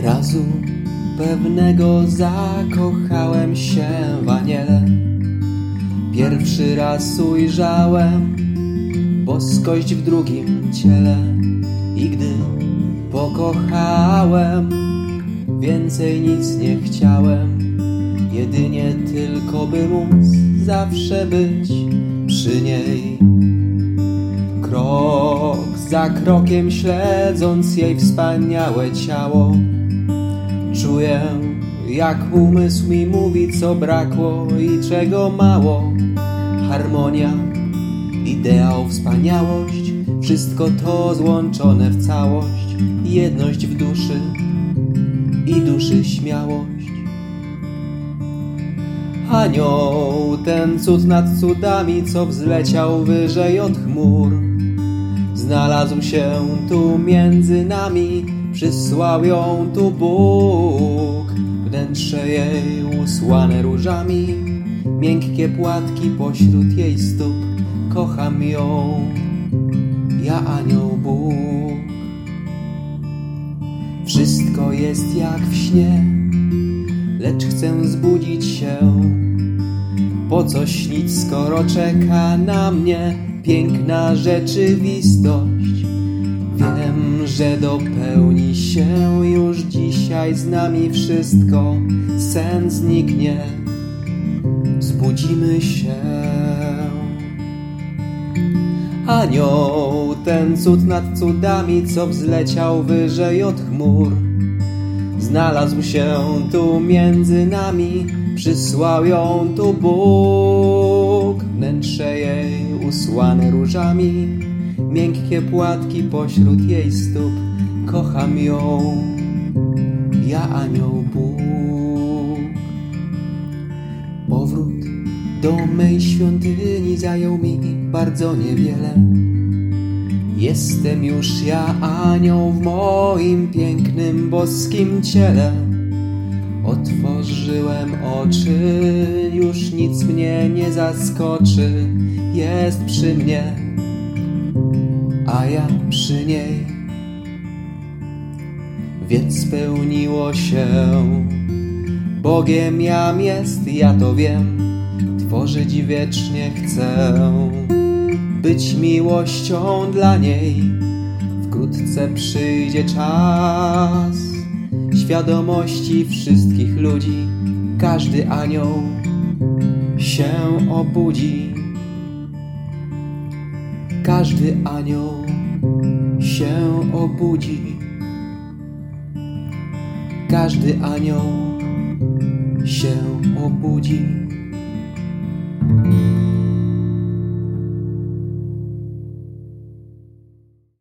Razu pewnego zakochałem się w aniele. Pierwszy raz ujrzałem boskość w drugim ciele. I gdy pokochałem, więcej nic nie chciałem, jedynie tylko by móc zawsze być przy niej. Krok za krokiem śledząc jej wspaniałe ciało, czuję, jak umysł mi mówi, co brakło i czego mało. Harmonia, ideał, wspaniałość, wszystko to złączone w całość. Jedność w duszy i duszy śmiałość. Anioł, ten cud nad cudami, co wzleciał wyżej od chmur, znalazł się tu między nami, przysłał ją tu Bóg. Wnętrze jej usłane różami, miękkie płatki pośród jej stóp. Kocham ją, ja anioł Bóg. Wszystko jest jak w śnie, lecz chcę zbudzić się. Po co śnić, skoro czeka na mnie piękna rzeczywistość? Wiem, że dopełni się już dzisiaj z nami wszystko. Sen zniknie, zbudzimy się. Anioł, ten cud nad cudami, co wzleciał wyżej od chmur, znalazł się tu między nami, przysłał ją tu Bóg. Wnętrze jej usłane różami, miękkie płatki pośród jej stóp. Kocham ją, ja anioł Bóg. Powrót do mej świątyni zajął mi bardzo niewiele. Jestem już ja anioł w moim pięknym boskim ciele. Otworzyłem oczy, już nic mnie nie zaskoczy. Jest przy mnie, a ja przy niej. Więc spełniło się, Bogiem jam jest, ja to wiem. Tworzyć wiecznie chcę, być miłością dla niej. Wkrótce przyjdzie czas świadomości wszystkich ludzi. Każdy anioł się obudzi. Każdy anioł się obudzi. Każdy anioł się obudzi.